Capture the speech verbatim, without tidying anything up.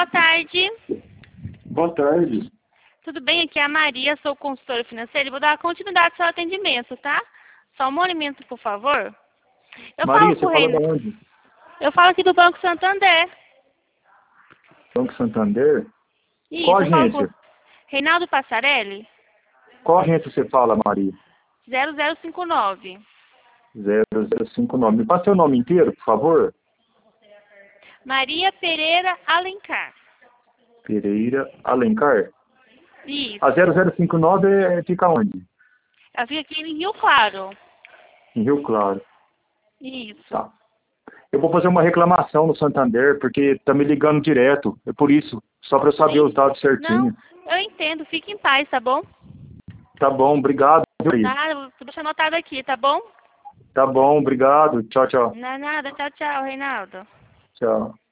boa tarde. Boa tarde. Tudo bem? Aqui é a Maria, sou consultora financeira e vou dar continuidade ao seu atendimento, tá? Só um momento, por favor. Eu Maria, falo você com o fala Reina... de onde? Eu falo aqui do Banco Santander. Banco Santander? Isso, Qual eu falo agência? com Reinaldo Passarelli, Qual agência você fala, Maria? zero zero cinco nove. zero zero cinco nove. Me passa seu nome inteiro, por favor. Maria Pereira Alencar. Pereira Alencar. Isso. A zero zero cinco nove é, fica onde? Eu fico aqui em Rio Claro. Em Rio Claro. Isso. Tá. Eu vou fazer uma reclamação no Santander, porque tá me ligando direto. É por isso, só para eu saber Sim. os dados certinho. Não, eu entendo. Fique em paz, tá bom? Tá bom, obrigado. Maria. Nada, vou deixar anotado aqui, tá bom? Tá bom, obrigado. Tchau, tchau. Não é nada. Tchau, tchau, Reinaldo. Tchau.